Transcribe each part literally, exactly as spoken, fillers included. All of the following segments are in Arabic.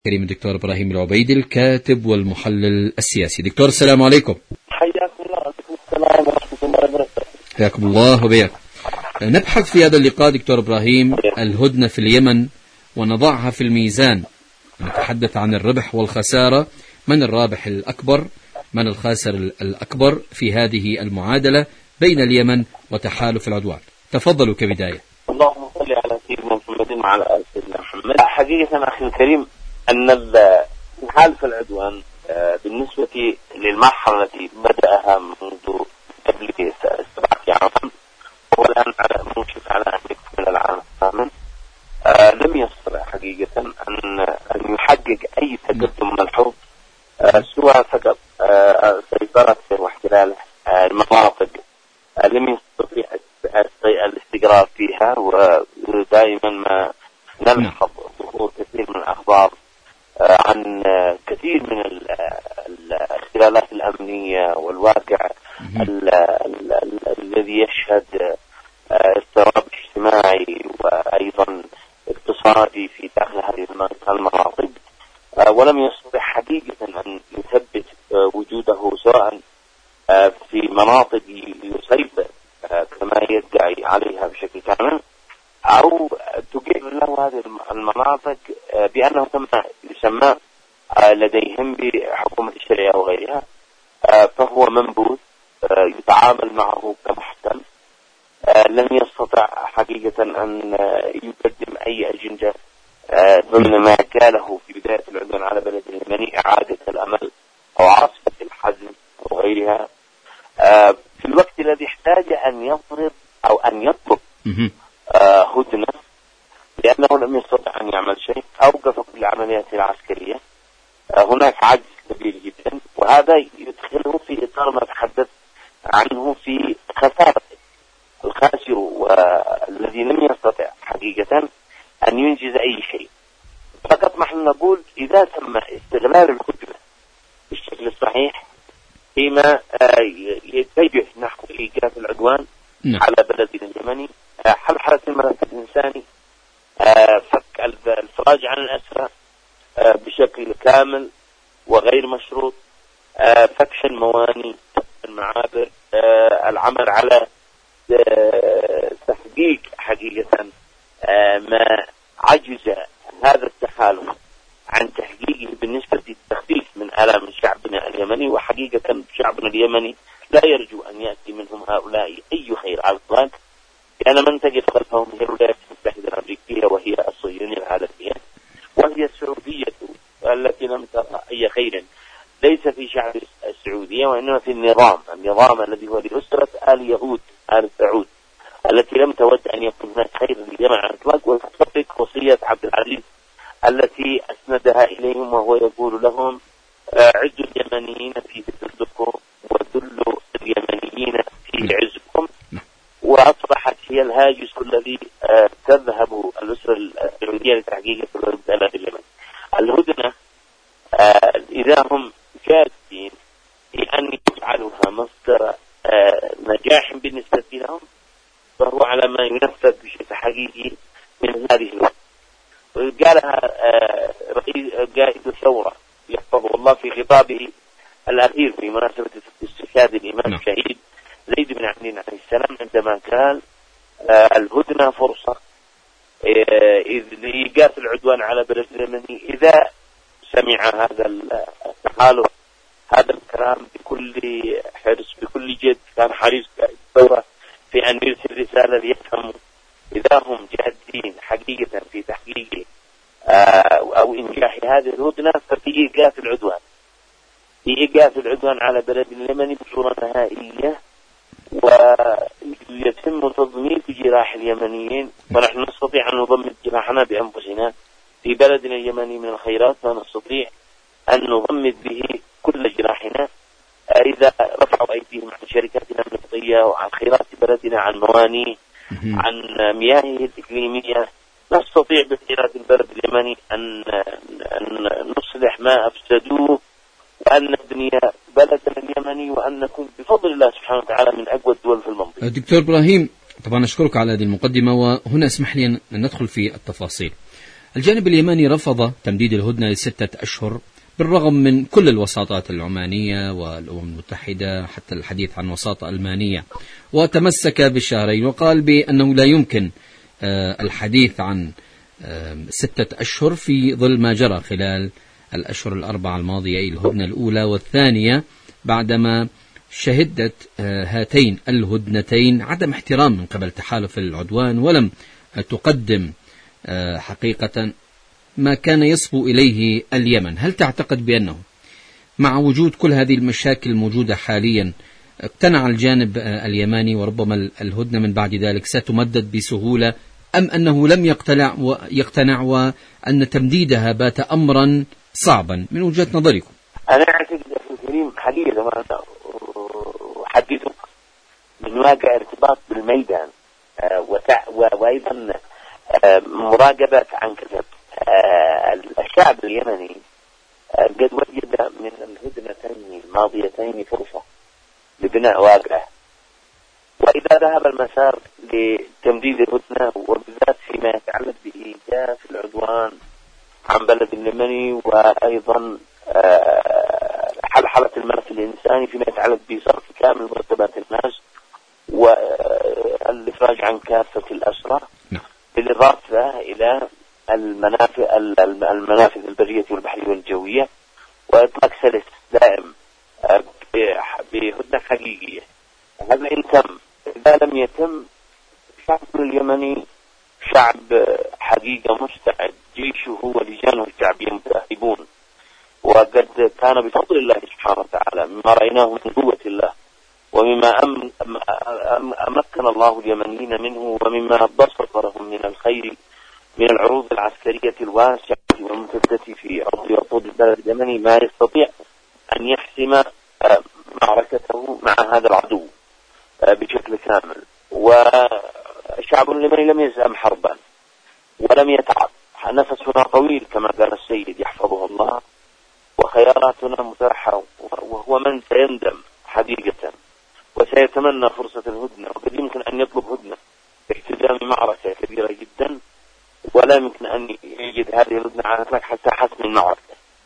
كريم الدكتور إبراهيم العبيدي الكاتب والمحلل السياسي. دكتور السلام عليكم. حياكم الله. عليكم السلام ورحمة الله وبركاته. حياكم الله وبياك. نبحث في هذا اللقاء دكتور إبراهيم الهدنة في اليمن ونضعها في الميزان، نتحدث عن الربح والخسارة، من الرابح الأكبر من الخاسر الأكبر في هذه المعادلة بين اليمن وتحالف العدوان. تفضلوا كبداية. اللهم صل على سيدنا محمد وعلى آل سيدنا محمد. حقيقة أخي الكريم أن تحالف العدوان بالنسبة للمرحلة التي بدأها منذ قبل سبعة أعوام والآن على موشك على أن يكمل العام الثامن، لم يستطع حقيقة أن أن يحقق أي تقدم ملحوظ سوى فقط سيطرة واحتلال المناطق لم يستطيع الاستقرار فيها، ودائما ما نلحظ ظهور كثير من الأخبار عن كثير من الاختلالات الأمنية والواقع الذي يشهد اضطراب اجتماعي وأيضا اقتصادي في داخل هذه المناطق، ولم يستطع حقيقة أن يثبت وجوده سواء في مناطق يسيطر كما يدعي عليها بشكل كامل، أو تقر له هذه المناطق بأنه كما يسمى لديهم بحكومة الشريعة وغيرها، فهو منبوذ يتعامل معه كمحتل. لم يستطع حقيقة أن يقدم أي أجندة ضمن ما قاله في بداية العدوان على بلد اليمني إعادة الأمل أو عاصفة الحزم أو غيرها، في الوقت الذي احتاج أن يفرض أو أن يطلب هدنة لأنه لم يستطع أن يعمل شيء. أوقف كل العمليات العسكرية. هناك عجز كبير جدا، وهذا يدخله في إطار ما تحدث عنه في خسارة الخاسر والذي لم يستطع حقيقة أن ينجز أي شيء. فقط نحن نقول إذا تم استغلال الهدنة بالشكل الصحيح فيما يتجه نحو إيقاف العدوان نعم. على بلدنا اليمني، حل حالة الملف الإنساني، فك الفراج عن الأسرى بشكل كامل وغير مشروط، فتح المواني، المعابر، العمل على تحقيق حقيقة ما عجز هذا التحالف عن تحقيقه بالنسبة للتخفيف من آلام شعبنا اليمني. وحقيقة شعبنا اليمني لا يرجو أن يأتي منهم هؤلاء أي خير على الإطلاق، لأن من تجد خلفهم هي الولايات المتحدة الأمريكية وهي الصهيونية العالمية وهي السعودية التي لم ترى أي خير ليس في شعب السعودية وإنما في النظام النظام الذي هو لأسرة آل يهود آل سعود التي لم تود أن يكون هناك خير للجمع على الإطلاق، وتطبق وصية عبد العزيز التي أسندها إليهم وهو يقول لهم عزوا اليمنيين في ذلكم وذلوا اليمنيين في عزكم، وأصبحت هي الهاجس الذي تذهب الأسرة السعودية لتحقيق المسألة في اليمن. الهدنة إذا هم جادين في أن يجعلوها مصدر نجاح بالنسبة لهم فهو على ما ينفذ بشكل حقيقي من هذه الوقت. قالها رئيس قائد الثورة يحفظه الله في خطابه الأخير في مناسبة استشهاد الإمام الشهيد زيد بن عبد عليه السلام عندما قال الهدنة فرصة إذ لإيقاف العدوان على بلد اليمني. إذا سمع هذا التحالف هذا الكلام بكل حرص بكل جد، كان حريص قائد الثورة في أن يرسل رسالة ليفهموا إذا هم جادين حقيقة في تحقيق أو إنجاح هذه الهدنة ففي إيقاف العدوان في إيقاف العدوان على بلد اليمني بصورة نهائية، ويتم تضميد جراح اليمنيين، ونحن نستطيع أن نضمد جراحنا بأنفسنا في بلدنا اليمني من الخيرات، ونستطيع أن نضمد به كل جراحنا إذا رفعوا أيديهم عن شركاتنا النفطية وعن خيرات بلدنا، عن موانيه، عن مياهه الإقليمية. نستطيع بخيرات البلد اليمني أن نصلح ما أفسدوه وأن نبني بلدنا اليمني وأن نكون بفضل الله سبحانه وتعالى من أقوى الدول في المنطقة. دكتور إبراهيم، طبعا أشكرك على هذه المقدمة، وهنا اسمح لي أن ندخل في التفاصيل. الجانب اليمني رفض تمديد الهدنة لستة أشهر بالرغم من كل الوساطات العمانية والأمم المتحدة، حتى الحديث عن وساطة ألمانية، وتمسك بالشهرين وقال بأنه لا يمكن الحديث عن ستة أشهر في ظل ما جرى خلال الأشهر الأربعة الماضية، أي الهدنة الأولى والثانية، بعدما شهدت هاتين الهدنتين عدم احترام من قبل تحالف العدوان، ولم تقدم حقيقة ما كان يصبو إليه اليمن. هل تعتقد بأنه مع وجود كل هذه المشاكل الموجودة حاليا اقتنع الجانب اليماني وربما الهدنة من بعد ذلك ستمدد بسهولة، أم أنه لم يقتنع ويقتنع وأن تمديدها بات أمرا صعبا من وجهة نظركم؟ أنا أعتقد أخي الكريم حقيقة ما أحدثك من واقع ارتباط بالميدان وأيضا مراقبة عن كثب الشعب اليمني قد وجد من الهدنتين الماضيتين فرصة لبناء واقع، وإذا ذهب المسار لتمديد الهدنة وبالذات فيما يتعلق بإيجاز العدوان عن بلد اليمني وأيضا حلحلة الملف الإنساني فيما يتعلق بصرف كامل مرتبات الناس والإفراج عن كافة الأسرى، بالإضافة إلى المنافذ المنافذ البرية والبحرية والجوية وإطلاق سلس دائم بهدنة حقيقية. هذا إن تم. إذا لم يتم، الشعب اليمني شعب حقيقة مستعد، جيشه ولجانه الشعبية متأهبون، وقد كان بفضل الله سبحانه وتعالى مما رأيناه من قوة الله ومما أم أم أمكن الله اليمنيين منه ومما بسط لهم من الخير من العروض العسكرية الواسعة والممتدة في أرض وطود البلد اليمني ما يستطيع أن يحسم معركته مع هذا العدو بشكل كامل. والشعب اليمني لم يزعم حربا ولم يتعب، نفسنا طويل كما قال السيد يحفظه الله، وخياراتنا متاحة، وهو من سيندم حقيقة وسيتمنى فرصة الهدنة، وقد يمكن أن يطلب هدنة باحتدام معركة كبيرة جدا ولا يمكن أن يجد هذه الهدنة على إطلاق حتى حسم المعركة.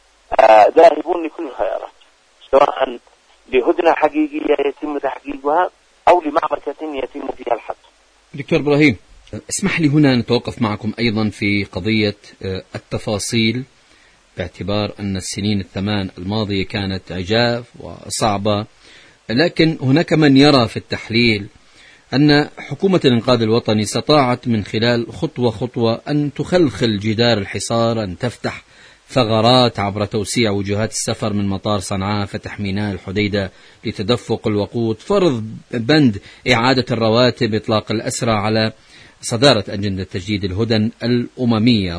آه ذاهبون لكل الخيارات، سواء لهدنة حقيقية يتم تحقيقها أو لمعركة يتم فيها الحسم. دكتور إبراهيم، اسمح لي هنا نتوقف معكم أيضا في قضية التفاصيل، باعتبار أن السنين الثمان الماضية كانت عجاف وصعبة، لكن هناك من يرى في التحليل أن حكومة الإنقاذ الوطني استطاعت من خلال خطوة خطوة أن تخلخل جدار الحصار، أن تفتح ثغرات عبر توسيع وجهات السفر من مطار صنعاء، فتح ميناء الحديدة لتدفق الوقود، فرض بند إعادة الرواتب، إطلاق الأسرى، على صدارة أجندة تجديد الهدن الأممية.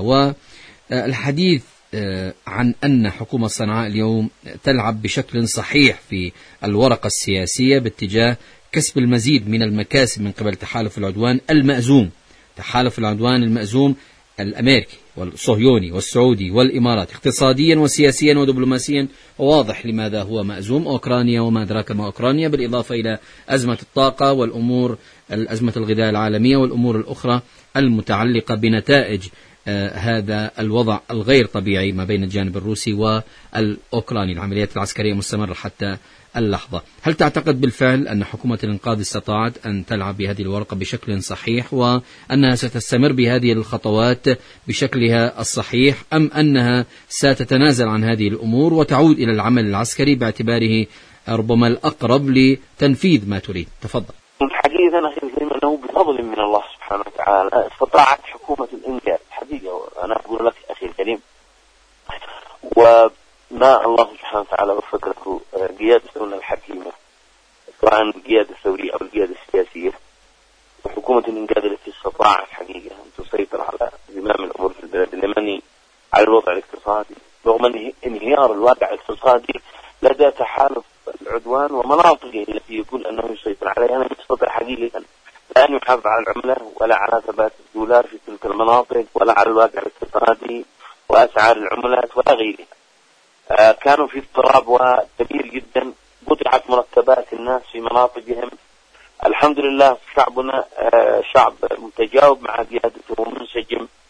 والحديث عن أن حكومة صنعاء اليوم تلعب بشكل صحيح في الورقة السياسية باتجاه كسب المزيد من المكاسب من قبل تحالف العدوان المأزوم، تحالف العدوان المأزوم الأمريكي والصهيوني والسعودي والإمارات، اقتصاديا وسياسيا ودبلوماسيا، وواضح لماذا هو مأزوم، أوكرانيا وما أدراك ما أوكرانيا، بالإضافة إلى أزمة الطاقة والأمور أزمة الغذاء العالمية والأمور الأخرى المتعلقة بنتائج آه هذا الوضع الغير طبيعي ما بين الجانب الروسي والأوكراني. العمليات العسكرية مستمرة حتى اللحظة. هل تعتقد بالفعل أن حكومة الإنقاذ استطاعت أن تلعب بهذه الورقة بشكل صحيح، وأنها ستستمر بهذه الخطوات بشكلها الصحيح، أم أنها ستتنازل عن هذه الأمور وتعود إلى العمل العسكري باعتباره ربما الأقرب لتنفيذ ما تريد؟ تفضل. حقيقة أخي الكريم أنه بفضل من الله سبحانه وتعالى استطاعت حكومة الإنقاذ، حقيقة أنا أقول لك أخي الكريم، وما الله سبحانه وتعالى وفق له قيادة الحكيمة، سواء القيادة الثورية أو القيادة السياسية، وحكومة الإنقاذ التي استطاعت حقيقة أن تسيطر على زمام الأمور في البلد اليمني، على الوضع الاقتصادي، رغم انهيار الواقع الاقتصادي لدى تحالف العدوان ومناطقه التي يقول أنه يسيطر عليها، لم يستطع حقيقة لا أن يحافظ على العملة ولا على ثبات الدولار في تلك المناطق ولا على الواقع الاقتصادي وأسعار العملات ولا غيرها. آه كانوا في اضطراب كبير جدا، قطعت مرتبات الناس في مناطقهم. الحمد لله شعبنا آه شعب متجاوب مع قيادته ومنسجم،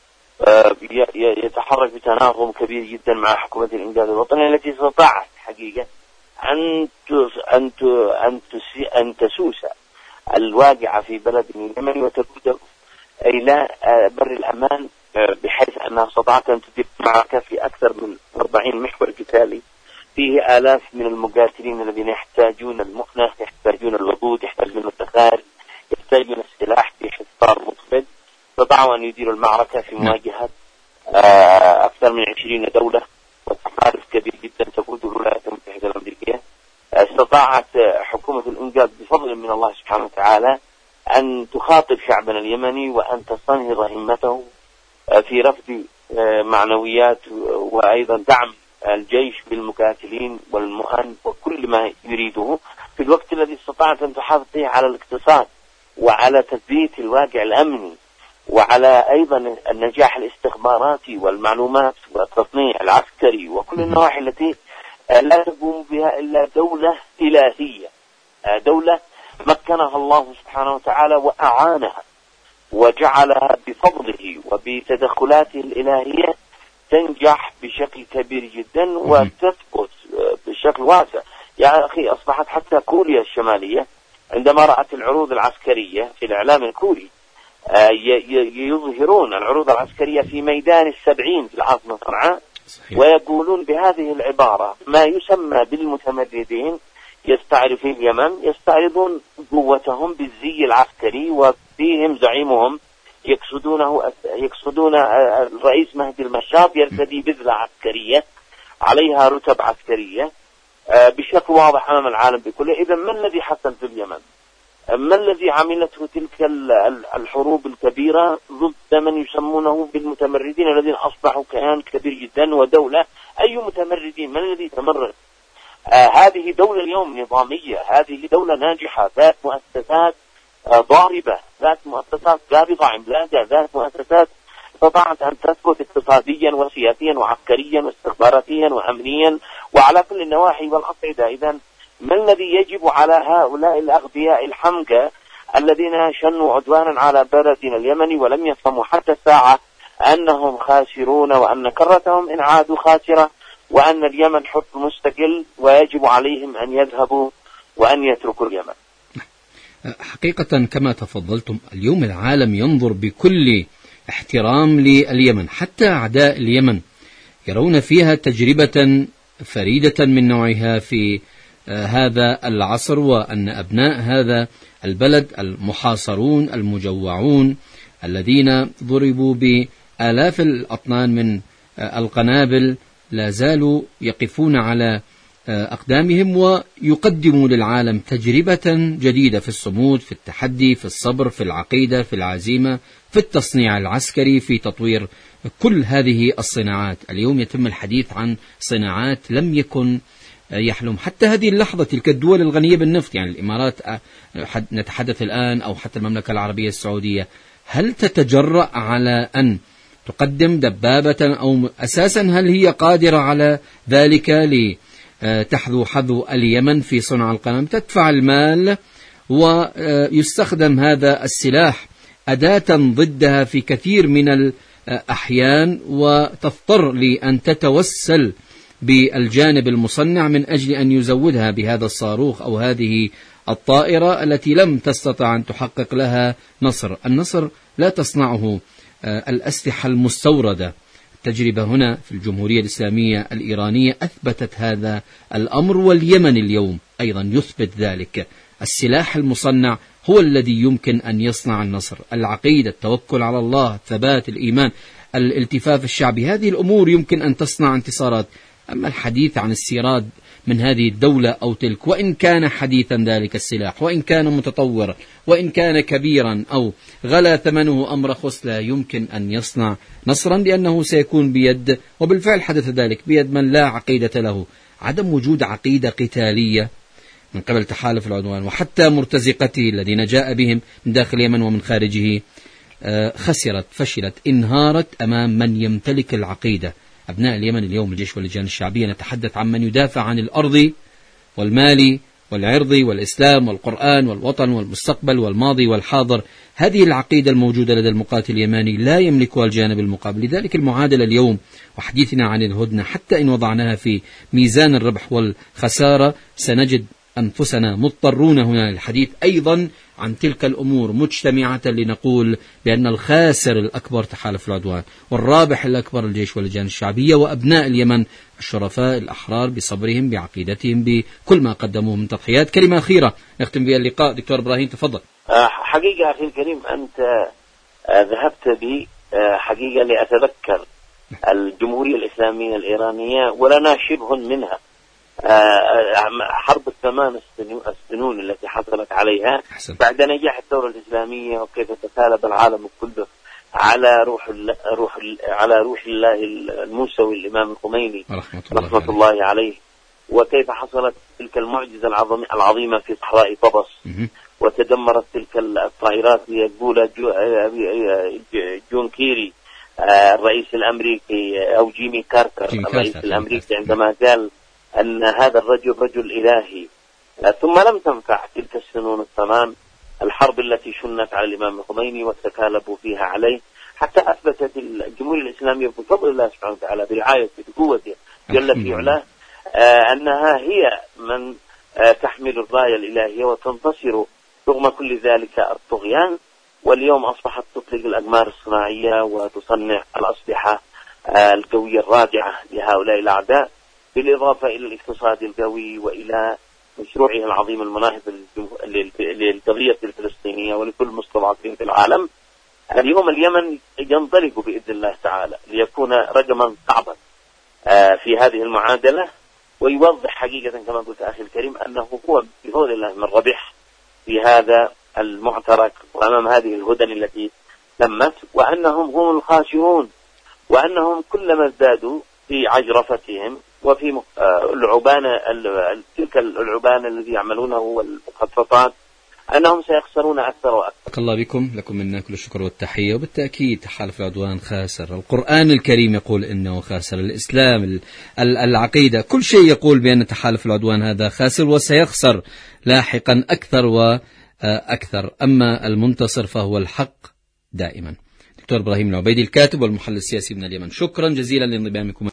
يتحرك بتناغم كبير جدا مع حكومة الإنقاذ الوطني التي استطاعت حقيقة أن أن أن أن تسوس الواقعة في بلد اليمن وتقود إلى بر الأمان، بحيث أنها استطاعت أن تدير معركة في أكثر من أربعين محور قتالي فيه آلاف من المقاتلين الذين يحتاجون المؤنة، يحتاجون الوقود، يحتاجون الذخائر، يحتاجون السلاح في حصار مقبل. استطاعوا أن يديروا المعركة في مواجهة أكثر من عشرين دولة وتحالف كبير جدا تقوده الولايات المتحدة الأمريكية. استطاعت حكومة الإنقاذ بفضل من الله سبحانه وتعالى أن تخاطب شعبنا اليمني وأن تستنهض همته في رفض معنويات وأيضا دعم الجيش بالمقاتلين والمؤن وكل ما يريده في الوقت الذي استطاعت أن تحافظ فيه على الاقتصاد وعلى تثبيت الواقع الأمني وعلى أيضا النجاح الاستخباراتي والمعلومات والتصنيع العسكري وكل النواحي التي لا تقوم بها إلا دولة إلهية، دولة مكنها الله سبحانه وتعالى وأعانها وجعلها بفضله وبتدخلاته الإلهية تنجح بشكل كبير جدا وتثبت بشكل واسع. يا أخي أصبحت حتى كوريا الشمالية عندما رأت العروض العسكرية في الإعلام الكوري يظهرون العروض العسكرية في ميدان السبعين في العاصمة صنعاء ويقولون بهذه العبارة: ما يسمى بالمتمردين يستعرض في اليمن يستعرضون قوتهم بالزي العسكري وفيهم زعيمهم يقصدونه يقصدون الرئيس مهدي المشاط يرتدي بذلة عسكرية عليها رتب عسكرية بشكل واضح أمام العالم بكله. إذا ما الذي حصل في اليمن؟ ما الذي عملته تلك الحروب الكبيرة ضد من يسمونه بالمتمردين الذين أصبحوا كيان كبير جدا ودولة؟ أي متمردين؟ من الذي تمرد؟ آه هذه دولة اليوم نظامية، هذه دولة ناجحة ذات مؤسسات آه ضاربة، ذات مؤسسات قابضة عملاقة، ذات مؤسسات استطاعت أن تثبت اقتصاديا وسياسيا وعسكريا واستخباراتيا وأمنيا وعلى كل النواحي والأصعدة. إذن ما الذي يجب على هؤلاء الأغبياء الحمقى الذين شنوا عدوانا على بلدنا اليمني ولم يفهموا حتى الساعة أنهم خاسرون وأن كرتهم إن عادوا خاسرة وأن اليمن حر مستقل ويجب عليهم أن يذهبوا وأن يتركوا اليمن؟ حقيقة كما تفضلتم اليوم العالم ينظر بكل احترام لليمن، حتى أعداء اليمن يرون فيها تجربة فريدة من نوعها في هذا العصر، وأن أبناء هذا البلد المحاصرون المجوعون الذين ضربوا بآلاف الأطنان من القنابل لا زالوا يقفون على أقدامهم ويقدموا للعالم تجربة جديدة في الصمود، في التحدي، في الصبر، في العقيدة، في العزيمة، في التصنيع العسكري، في تطوير كل هذه الصناعات. اليوم يتم الحديث عن صناعات لم يكن يحلم حتى هذه اللحظة تلك الدول الغنية بالنفط، يعني الإمارات نتحدث الآن أو حتى المملكة العربية السعودية، هل تتجرأ على أن تقدم دبابة أو أساسا هل هي قادرة على ذلك لتحذو حذو اليمن في صنع القنابل؟ تدفع المال ويستخدم هذا السلاح أداة ضدها في كثير من الأحيان، وتضطر لأن تتوسل بالجانب المصنع من أجل أن يزودها بهذا الصاروخ أو هذه الطائرة التي لم تستطع أن تحقق لها نصر. النصر لا تصنعه الأسلحة المستوردة. التجربة هنا في الجمهورية الإسلامية الإيرانية أثبتت هذا الأمر، واليمن اليوم أيضا يثبت ذلك. السلاح المصنع هو الذي يمكن أن يصنع النصر. العقيدة، التوكل على الله، ثبات الإيمان، الالتفاف الشعبي، هذه الأمور يمكن أن تصنع انتصارات. أما الحديث عن السيراد من هذه الدولة أو تلك، وإن كان حديثا ذلك السلاح، وإن كان متطورا، وإن كان كبيرا أو غلا ثمنه أمر خس، لا يمكن أن يصنع نصرا، لأنه سيكون بيد، وبالفعل حدث ذلك، بيد من لا عقيدة له. عدم وجود عقيدة قتالية من قبل تحالف العدوان وحتى مرتزقته الذين جاء بهم من داخل اليمن ومن خارجه خسرت، فشلت، انهارت أمام من يمتلك العقيدة. أبناء اليمن اليوم الجيش واللجان الشعبية، نتحدث عن من يدافع عن الأرض والمال والعرض والإسلام والقرآن والوطن والمستقبل والماضي والحاضر. هذه العقيدة الموجودة لدى المقاتل اليماني لا يملكها الجانب المقابل. لذلك المعادلة اليوم وحديثنا عن الهدنة حتى إن وضعناها في ميزان الربح والخسارة سنجد أنفسنا مضطرون هنا للحديث أيضا عن تلك الأمور مجتمعة لنقول بأن الخاسر الأكبر تحالف العدوان والرابح الأكبر الجيش واللجان الشعبية وأبناء اليمن الشرفاء الأحرار بصبرهم بعقيدتهم بكل ما قدموه من تضحيات. كلمة أخيرة نختم بها اللقاء دكتور إبراهيم، تفضل. حقيقة أخي الكريم أنت ذهبت بي حقيقة لأتذكر الجمهورية الإسلامية الإيرانية ولنا شبه منها، حرب الثمان السنون التي حصلت عليها أحسن. بعد نجاح الثورة الإسلامية وكيف تسالب العالم كله على روح روح على روح الله الموسوي الإمام الخميني رحمة الله, رحمة الله عليه. عليه وكيف حصلت تلك المعجزة العظيمة في صحراء طبس وتدمرت تلك الطائرات ليقول جون كيري الرئيس الأمريكي أو جيمي كارتر جيمي الرئيس كارتر الأمريكي عندما قال أن هذا الرجل رجل إلهي. ثم لم تنفع تلك السنون الثمان الحرب التي شنت على الإمام الخميني وتكالبوا فيها عليه حتى أثبتت الجمهورية الإسلامية بفضل الله سبحانه وتعالى برعايته بقوته جل في علاه أنها هي من تحمل الراية الإلهية وتنتصر رغم كل ذلك الطغيان. واليوم أصبحت تطلق الأقمار الصناعية وتصنع الأسلحة القوية الرادعة لهؤلاء الأعداء، بالإضافة إلى الاقتصاد القوي وإلى مشروعها العظيم المناهض للقضية الفلسطينية ولكل المستضعفين في العالم. اليوم اليمن ينطلق بإذن الله تعالى ليكون رقما صعبا في هذه المعادلة، ويوضح حقيقة كما قلت أخي الكريم أنه هو بفضل الله من ربح في هذا المعترك وأمام هذه الهدن التي تمت، وأنهم هم الخاسرون، وأنهم كلما ازدادوا في عجرفتهم وفي العبان تلك العبان الذي يعملونه والمخططات أنهم سيخسرون أكثر وأكثر. الله بكم، لكم منا كل الشكر والتحية. وبالتأكيد تحالف العدوان خاسر، القرآن الكريم يقول إنه خاسر، الإسلام العقيدة كل شيء يقول بأن تحالف العدوان هذا خاسر وسيخسر لاحقا أكثر وأكثر. أما المنتصر فهو الحق دائما. دكتور إبراهيم العبيدي الكاتب والمحلل السياسي من اليمن، شكرا جزيلا لانضمامكم.